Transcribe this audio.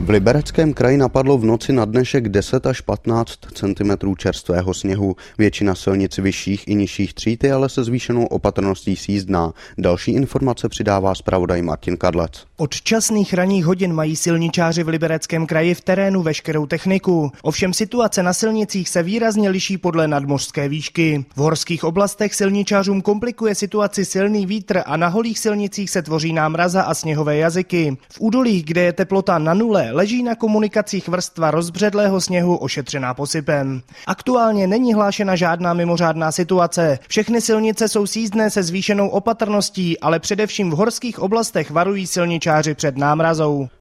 V Libereckém kraji napadlo v noci na dnešek 10 až 15 cm čerstvého sněhu. Většina silnic vyšších i nižších tříd je ale se zvýšenou opatrností sjízdná. Další informace přidává zpravodaj Martin Kadlec. Od časných ranních hodin mají silničáři v Libereckém kraji v terénu veškerou techniku. Ovšem situace na silnicích se výrazně liší podle nadmořské výšky. V horských oblastech silničářům komplikuje situaci silný vítr a na holých silnicích se tvoří námraza a sněhové jazyky. V údolích, kde je teplota na nule, leží na komunikacích vrstva rozbředlého sněhu ošetřená posypem. Aktuálně není hlášena žádná mimořádná situace. Všechny silnice jsou sjízdné se zvýšenou opatrností, ale především v horských oblastech varují silničáři před námrazou.